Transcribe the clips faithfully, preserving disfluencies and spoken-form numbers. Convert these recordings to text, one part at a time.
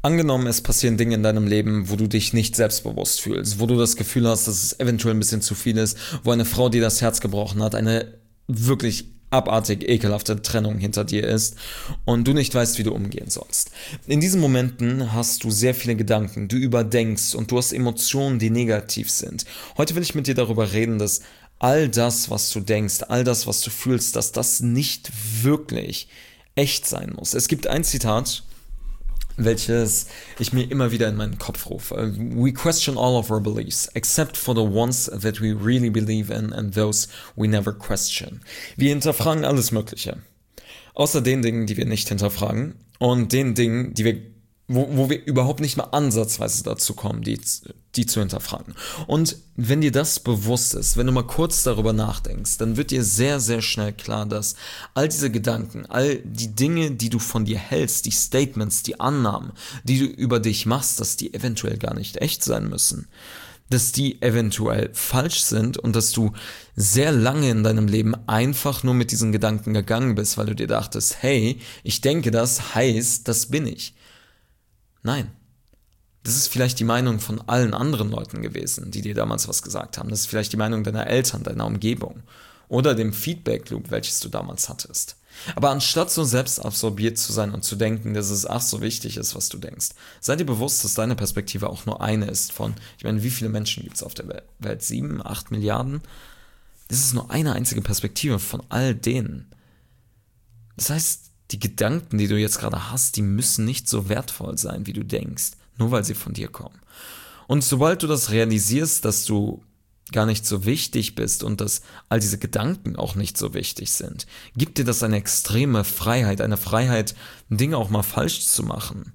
Angenommen, es passieren Dinge in deinem Leben, wo du dich nicht selbstbewusst fühlst, wo du das Gefühl hast, dass es eventuell ein bisschen zu viel ist, wo eine Frau dir das Herz gebrochen hat, eine wirklich abartig ekelhafte Trennung hinter dir ist und du nicht weißt, wie du umgehen sollst. In diesen Momenten hast du sehr viele Gedanken, du überdenkst und du hast Emotionen, die negativ sind. Heute will ich mit dir darüber reden, dass all das, was du denkst, all das, was du fühlst, dass das nicht wirklich echt sein muss. Es gibt ein Zitat, welches ich mir immer wieder in meinen Kopf rufe. We question all of our beliefs, except for the ones that we really believe in and those we never question. Wir hinterfragen alles Mögliche. Außer den Dingen, die wir nicht hinterfragen und den Dingen, die wir Wo, wo wir überhaupt nicht mal ansatzweise dazu kommen, die, die zu hinterfragen. Und wenn dir das bewusst ist, wenn du mal kurz darüber nachdenkst, dann wird dir sehr, sehr schnell klar, dass all diese Gedanken, all die Dinge, die du von dir hältst, die Statements, die Annahmen, die du über dich machst, dass die eventuell gar nicht echt sein müssen. Dass die eventuell falsch sind und dass du sehr lange in deinem Leben einfach nur mit diesen Gedanken gegangen bist, weil du dir dachtest, hey, ich denke das, heißt, das bin ich. Nein, das ist vielleicht die Meinung von allen anderen Leuten gewesen, die dir damals was gesagt haben. Das ist vielleicht die Meinung deiner Eltern, deiner Umgebung oder dem Feedback-Loop, welches du damals hattest. Aber anstatt so selbstabsorbiert zu sein und zu denken, dass es ach so wichtig ist, was du denkst, sei dir bewusst, dass deine Perspektive auch nur eine ist von, ich meine, wie viele Menschen gibt es auf der Welt? Sieben, acht Milliarden? Das ist nur eine einzige Perspektive von all denen. Das heißt, die Gedanken, die du jetzt gerade hast, die müssen nicht so wertvoll sein, wie du denkst, nur weil sie von dir kommen. Und sobald du das realisierst, dass du gar nicht so wichtig bist und dass all diese Gedanken auch nicht so wichtig sind, gibt dir das eine extreme Freiheit, eine Freiheit, Dinge auch mal falsch zu machen.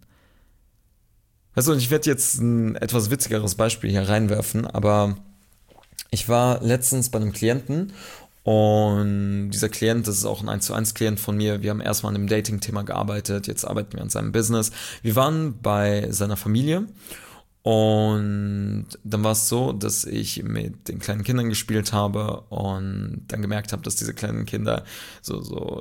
Also ich werde jetzt ein etwas witzigeres Beispiel hier reinwerfen, aber ich war letztens bei einem Klienten. Und dieser Klient, das ist auch ein eins zu eins Klient von mir, wir haben erstmal an dem Dating-Thema gearbeitet, jetzt arbeiten wir an seinem Business. Wir waren bei seiner Familie und dann war es so, dass ich mit den kleinen Kindern gespielt habe und dann gemerkt habe, dass diese kleinen Kinder so, so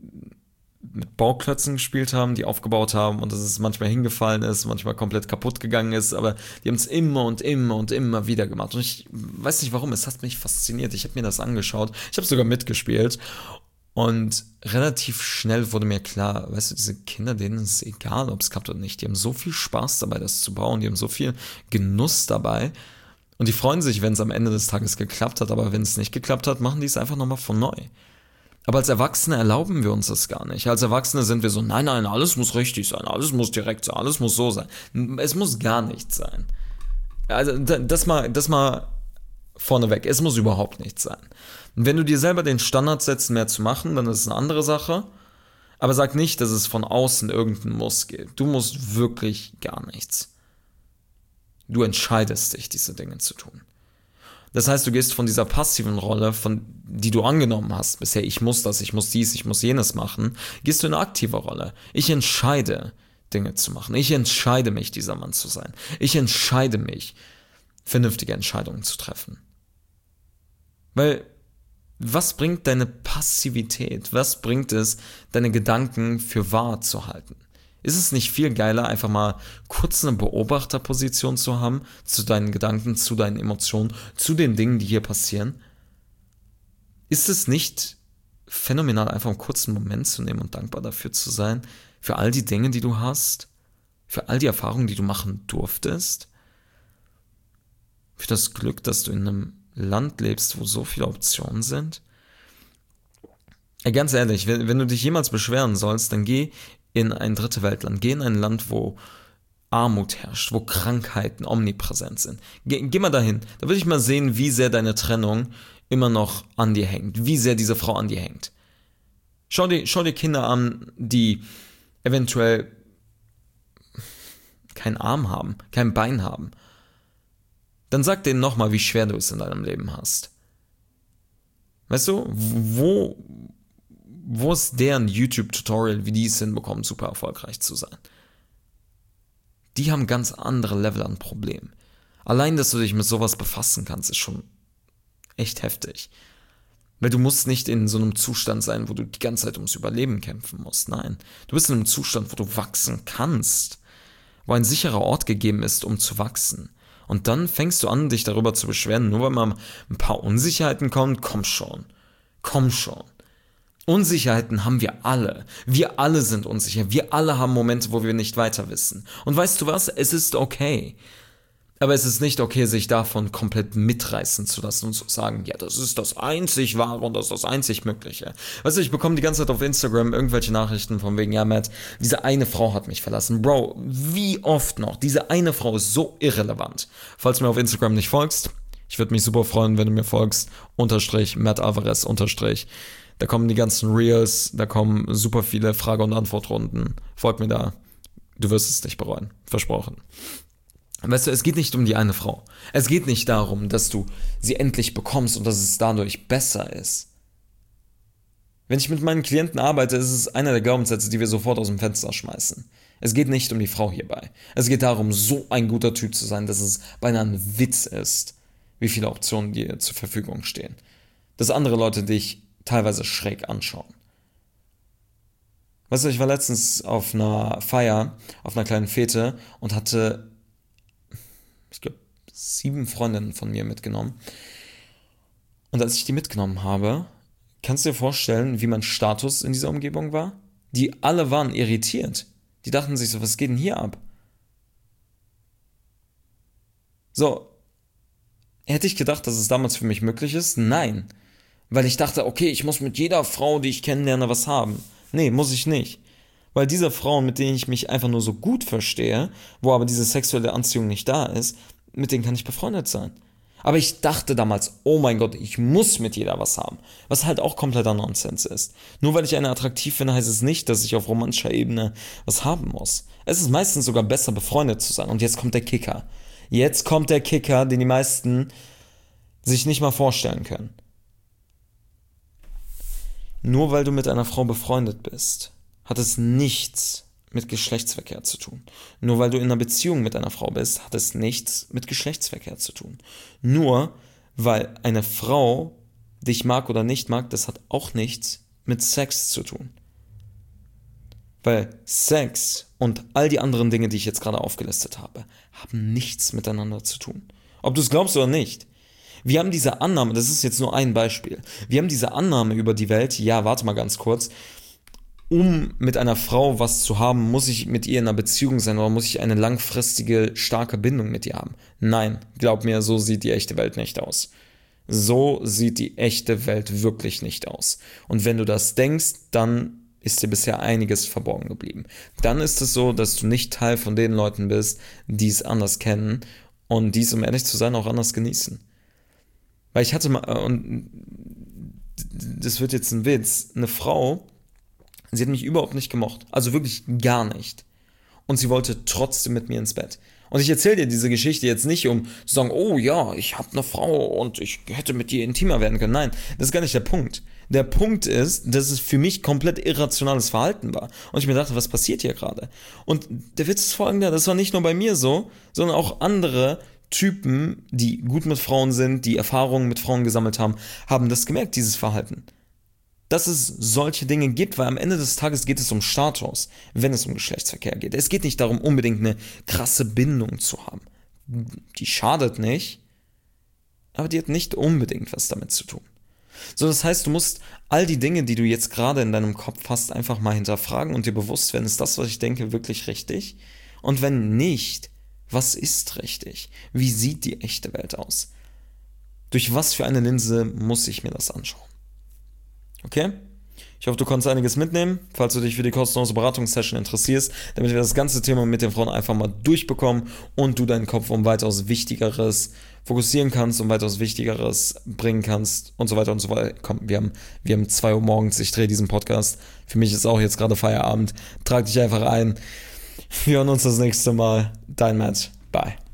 mit Bauklötzen gespielt haben, die aufgebaut haben und dass es manchmal hingefallen ist, manchmal komplett kaputt gegangen ist, aber die haben es immer und immer und immer wieder gemacht und ich weiß nicht warum, es hat mich fasziniert, ich habe mir das angeschaut, ich habe sogar mitgespielt und relativ schnell wurde mir klar, weißt du, diese Kinder, denen ist es egal, ob es klappt oder nicht, die haben so viel Spaß dabei, das zu bauen, die haben so viel Genuss dabei und die freuen sich, wenn es am Ende des Tages geklappt hat, aber wenn es nicht geklappt hat, machen die es einfach nochmal von neu. Aber als Erwachsene erlauben wir uns das gar nicht. Als Erwachsene sind wir so, nein, nein, alles muss richtig sein, alles muss direkt sein, alles muss so sein. Es muss gar nicht sein. Also das mal, das mal vorneweg, es muss überhaupt nicht sein. Und wenn du dir selber den Standard setzt, mehr zu machen, dann ist es eine andere Sache. Aber sag nicht, dass es von außen irgendein Muss gibt. Du musst wirklich gar nichts. Du entscheidest dich, diese Dinge zu tun. Das heißt, du gehst von dieser passiven Rolle, von die du angenommen hast, bisher ich muss das, ich muss dies, ich muss jenes machen, gehst du in eine aktive Rolle. Ich entscheide, Dinge zu machen. Ich entscheide mich, dieser Mann zu sein. Ich entscheide mich, vernünftige Entscheidungen zu treffen. Weil, was bringt deine Passivität? Was bringt es, deine Gedanken für wahr zu halten? Ist es nicht viel geiler, einfach mal kurz eine Beobachterposition zu haben, zu deinen Gedanken, zu deinen Emotionen, zu den Dingen, die hier passieren? Ist es nicht phänomenal, einfach einen kurzen Moment zu nehmen und dankbar dafür zu sein, für all die Dinge, die du hast, für all die Erfahrungen, die du machen durftest, für das Glück, dass du in einem Land lebst, wo so viele Optionen sind? Ey, ganz ehrlich, wenn, wenn du dich jemals beschweren sollst, dann geh in ein dritte Weltland, geh in ein Land, wo Armut herrscht, wo Krankheiten omnipräsent sind. Geh, geh mal dahin, da würde ich mal sehen, wie sehr deine Trennung immer noch an dir hängt, wie sehr diese Frau an dir hängt. Schau dir, schau dir Kinder an, die eventuell keinen Arm haben, kein Bein haben. Dann sag denen nochmal, wie schwer du es in deinem Leben hast. Weißt du, wo, wo ist deren YouTube-Tutorial, wie die es hinbekommen, super erfolgreich zu sein? Die haben ganz andere Level an Problemen. Allein, dass du dich mit sowas befassen kannst, ist schon echt heftig. Weil du musst nicht in so einem Zustand sein, wo du die ganze Zeit ums Überleben kämpfen musst. Nein, du bist in einem Zustand, wo du wachsen kannst. wo ein sicherer Ort gegeben ist, um zu wachsen. Und dann fängst du an, dich darüber zu beschweren, nur weil mal ein paar Unsicherheiten kommen, komm schon, komm schon. Unsicherheiten haben wir alle. Wir alle sind unsicher. Wir alle haben Momente, wo wir nicht weiter wissen. Und weißt du was? Es ist okay. Aber es ist nicht okay, sich davon komplett mitreißen zu lassen und zu sagen, ja, das ist das einzig Wahre und das ist das einzig Mögliche. Weißt du, ich bekomme die ganze Zeit auf Instagram irgendwelche Nachrichten von wegen, ja, Matt, diese eine Frau hat mich verlassen. Bro, wie oft noch? Diese eine Frau ist so irrelevant. Falls du mir auf Instagram nicht folgst, ich würde mich super freuen, wenn du mir folgst. Unterstrich, Matt Alvarez, Unterstrich. Da kommen die ganzen Reels, da kommen super viele Frage- und Antwortrunden. Folg mir da. Du wirst es nicht bereuen. Versprochen. Weißt du, es geht nicht um die eine Frau. Es geht nicht darum, dass du sie endlich bekommst und dass es dadurch besser ist. Wenn ich mit meinen Klienten arbeite, ist es einer der Glaubenssätze, die wir sofort aus dem Fenster schmeißen. Es geht nicht um die Frau hierbei. Es geht darum, so ein guter Typ zu sein, dass es beinahe ein Witz ist, wie viele Optionen dir zur Verfügung stehen. Dass andere Leute dich teilweise schräg anschauen. Weißt du, ich war letztens auf einer Feier, auf einer kleinen Fete und hatte ich glaube, sieben Freundinnen von mir mitgenommen. Und als ich die mitgenommen habe, kannst du dir vorstellen, wie mein Status in dieser Umgebung war? Die alle waren irritiert. Die dachten sich so, was geht denn hier ab? So, hätte ich gedacht, dass es damals für mich möglich ist? Nein. Weil ich dachte, okay, ich muss mit jeder Frau, die ich kennenlerne, was haben. Nee, muss ich nicht. Weil diese Frauen, mit denen ich mich einfach nur so gut verstehe, wo aber diese sexuelle Anziehung nicht da ist, mit denen kann ich befreundet sein. Aber ich dachte damals, oh mein Gott, ich muss mit jeder was haben. Was halt auch kompletter Nonsens ist. Nur weil ich eine attraktiv finde, heißt es nicht, dass ich auf romantischer Ebene was haben muss. Es ist meistens sogar besser, befreundet zu sein. Und jetzt kommt der Kicker. Jetzt kommt der Kicker, den die meisten sich nicht mal vorstellen können. Nur weil du mit einer Frau befreundet bist, hat es nichts mit Geschlechtsverkehr zu tun. Nur weil du in einer Beziehung mit einer Frau bist, hat es nichts mit Geschlechtsverkehr zu tun. Nur weil eine Frau dich mag oder nicht mag, das hat auch nichts mit Sex zu tun. Weil Sex und all die anderen Dinge, die ich jetzt gerade aufgelistet habe, haben nichts miteinander zu tun. Ob du es glaubst oder nicht. Wir haben diese Annahme, das ist jetzt nur ein Beispiel, wir haben diese Annahme über die Welt, ja, warte mal ganz kurz, um mit einer Frau was zu haben, muss ich mit ihr in einer Beziehung sein oder muss ich eine langfristige, starke Bindung mit ihr haben? Nein, glaub mir, so sieht die echte Welt nicht aus. So sieht die echte Welt wirklich nicht aus. Und wenn du das denkst, dann ist dir bisher einiges verborgen geblieben. Dann ist es so, dass du nicht Teil von den Leuten bist, die es anders kennen und die es, um ehrlich zu sein, auch anders genießen. Weil ich hatte mal, und das wird jetzt ein Witz, eine Frau, sie hat mich überhaupt nicht gemocht. Also wirklich gar nicht. Und sie wollte trotzdem mit mir ins Bett. Und ich erzähle dir diese Geschichte jetzt nicht, um zu sagen, oh ja, ich habe eine Frau und ich hätte mit ihr intimer werden können. Nein, das ist gar nicht der Punkt. Der Punkt ist, dass es für mich komplett irrationales Verhalten war. Und ich mir dachte, was passiert hier gerade? Und der Witz ist folgender, das war nicht nur bei mir so, sondern auch andere Typen, die gut mit Frauen sind, die Erfahrungen mit Frauen gesammelt haben, haben das gemerkt, dieses Verhalten. Dass es solche Dinge gibt, weil am Ende des Tages geht es um Status, wenn es um Geschlechtsverkehr geht. Es geht nicht darum, unbedingt eine krasse Bindung zu haben. Die schadet nicht, aber die hat nicht unbedingt was damit zu tun. So, das heißt, du musst all die Dinge, die du jetzt gerade in deinem Kopf hast, einfach mal hinterfragen und dir bewusst werden, ist das, was ich denke, wirklich richtig? Und wenn nicht, was ist richtig? Wie sieht die echte Welt aus? Durch was für eine Linse muss ich mir das anschauen? Okay? Ich hoffe, du konntest einiges mitnehmen, falls du dich für die kostenlose Beratungssession interessierst, damit wir das ganze Thema mit den Frauen einfach mal durchbekommen und du deinen Kopf um weitaus Wichtigeres fokussieren kannst, um weitaus Wichtigeres bringen kannst und so weiter und so weiter. Komm, wir haben, wir haben zwei Uhr morgens, ich drehe diesen Podcast. Für mich ist auch jetzt gerade Feierabend. Trag dich einfach ein. Wir hören uns das nächste Mal. Dein Matt. Bye.